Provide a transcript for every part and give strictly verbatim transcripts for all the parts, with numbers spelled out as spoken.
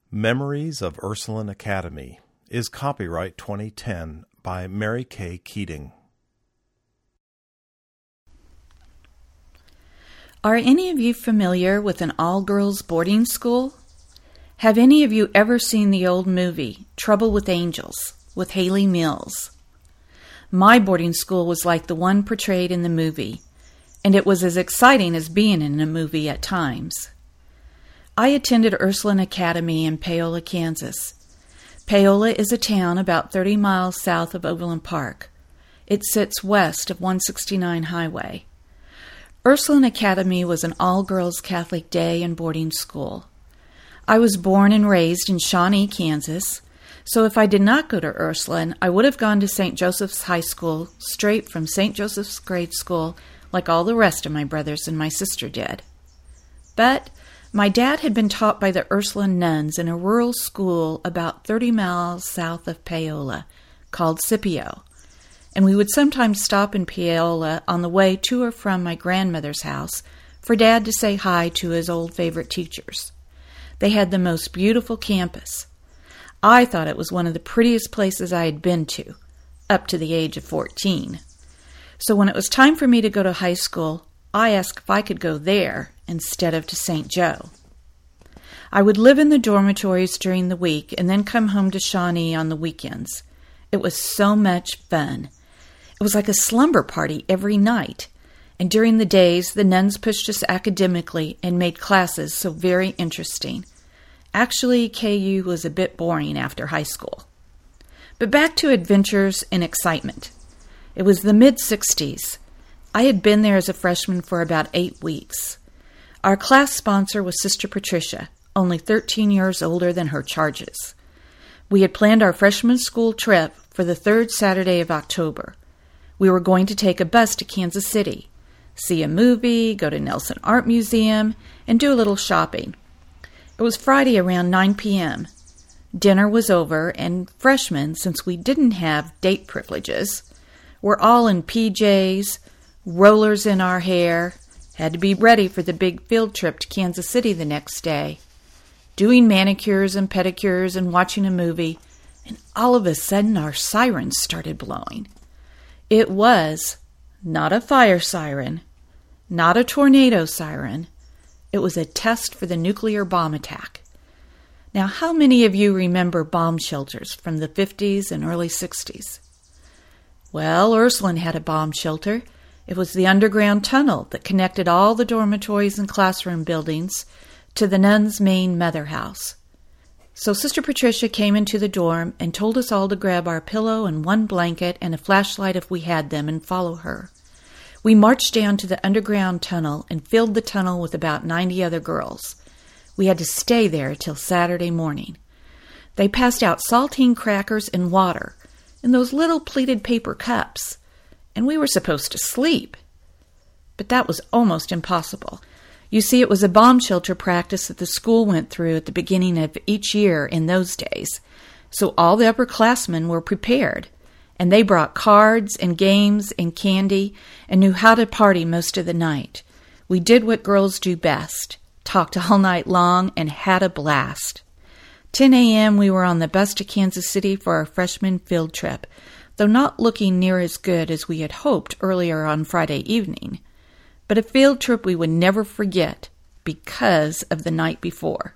Memories of Ursuline Academy is copyright twenty ten by Mary Kay Keating. Are any of you familiar with an all-girls boarding school? Have any of you ever seen the old movie, Trouble with Angels, with Hayley Mills? My boarding school was like the one portrayed in the movie, and it was as exciting as being in a movie at times. I attended Ursuline Academy in Paola, Kansas. Paola is a town about thirty miles south of Overland Park. It sits west of one sixty-nine Highway. Ursuline Academy was an all-girls Catholic day and boarding school. I was born and raised in Shawnee, Kansas, so if I did not go to Ursuline, I would have gone to Saint Joseph's High School straight from Saint Joseph's grade school like all the rest of my brothers and my sister did. But my dad had been taught by the Ursuline nuns in a rural school about thirty miles south of Paola called Scipio, and we would sometimes stop in Paola on the way to or from my grandmother's house for Dad to say hi to his old favorite teachers. They had the most beautiful campus. I thought it was one of the prettiest places I had been to, up to the age of fourteen. So when it was time for me to go to high school, I asked if I could go there instead of to Saint Joe. I would live in the dormitories during the week and then come home to Shawnee on the weekends. It was so much fun. It was like a slumber party every night, and during the days the nuns pushed us academically and made classes so very interesting. Actually, K U was a bit boring after high school. But back to adventures and excitement. It was the mid-sixties. I had been there as a freshman for about eight weeks. Our class sponsor was Sister Patricia, only thirteen years older than her charges. We had planned our freshman school trip for the third Saturday of October. We were going to take a bus to Kansas City, see a movie, go to Nelson Art Museum, and do a little shopping. It was Friday around nine p.m. Dinner was over, and freshmen, since we didn't have date privileges, were all in P Js, rollers in our hair, had to be ready for the big field trip to Kansas City the next day, doing manicures and pedicures and watching a movie, and all of a sudden our sirens started blowing. It was not a fire siren, not a tornado siren. It was a test for the nuclear bomb attack. Now, how many of you remember bomb shelters from the fifties and early sixties? Well, Ursuline had a bomb shelter. It was the underground tunnel that connected all the dormitories and classroom buildings to the nuns' main mother house. So Sister Patricia came into the dorm and told us all to grab our pillow and one blanket and a flashlight if we had them and follow her. We marched down to the underground tunnel and filled the tunnel with about ninety other girls. We had to stay there till Saturday morning. They passed out saltine crackers and water in those little pleated paper cups, and we were supposed to sleep. But that was almost impossible. You see, it was a bomb shelter practice that the school went through at the beginning of each year in those days, so all the upperclassmen were prepared, and they brought cards and games and candy and knew how to party most of the night. We did what girls do best, talked all night long and had a blast. ten a.m. we were on the bus to Kansas City for our freshman field trip, though not looking near as good as we had hoped earlier on Friday evening. But a field trip we would never forget because of the night before.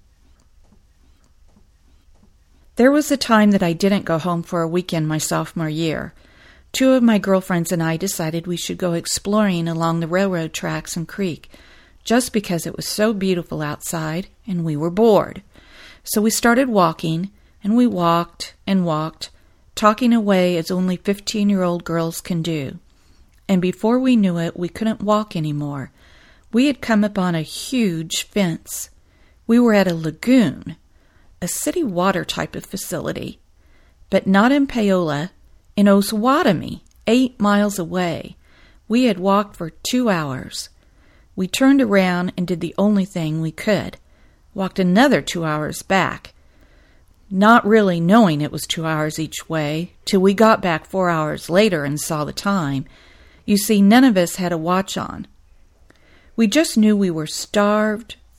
There was a time that I didn't go home for a weekend my sophomore year. Two of my girlfriends and I decided we should go exploring along the railroad tracks and creek, just because it was so beautiful outside and we were bored. So we started walking, and we walked and walked, talking away as only fifteen-year-old girls can do. And before we knew it, we couldn't walk anymore. We had come upon a huge fence. We were at a lagoon, a city water type of facility, but not in Paola, in Osawatomie, eight miles away. We had walked for two hours. We turned around and did the only thing we could, walked another two hours back, not really knowing it was two hours each way, till we got back four hours later and saw the time. You see, none of us had a watch on. We just knew we were starved,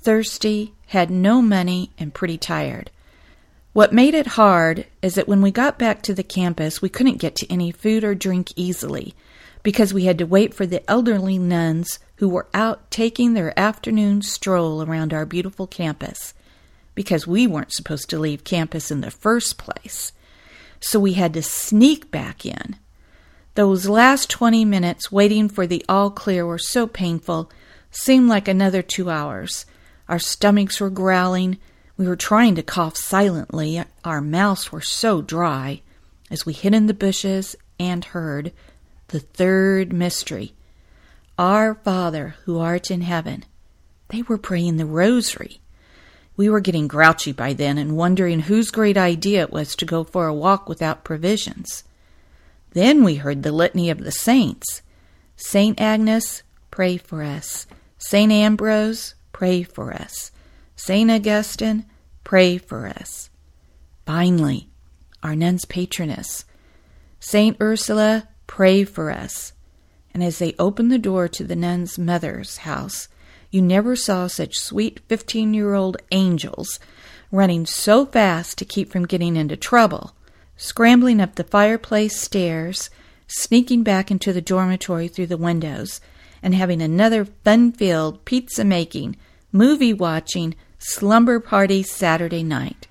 thirsty, had no money, and pretty tired. What made it hard is that when we got back to the campus, we couldn't get to any food or drink easily because we had to wait for the elderly nuns who were out taking their afternoon stroll around our beautiful campus because we weren't supposed to leave campus in the first place. So we had to sneak back in. Those last twenty minutes waiting for the all clear were so painful, seemed like another two hours. Our stomachs were growling. We were trying to cough silently. Our mouths were so dry as we hid in the bushes and heard the third mystery. Our Father who art in heaven. They were praying the rosary. We were getting grouchy by then and wondering whose great idea it was to go for a walk without provisions. Then we heard the litany of the saints. Saint Agnes, pray for us. Saint Ambrose, pray for us. Saint Augustine, pray for us. Finally, our nun's patroness, Saint Ursula, pray for us. And as they opened the door to the nun's mother's house, you never saw such sweet fifteen-year-old angels running so fast to keep from getting into trouble, scrambling up the fireplace stairs, sneaking back into the dormitory through the windows, and having another fun-filled, pizza-making, movie-watching, slumber party Saturday night.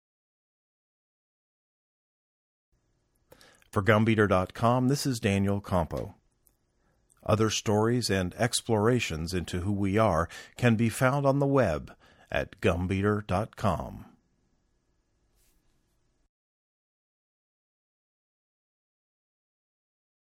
For Gumbeater dot com, this is Daniel Campo. Other stories and explorations into who we are can be found on the web at Gumbeater dot com.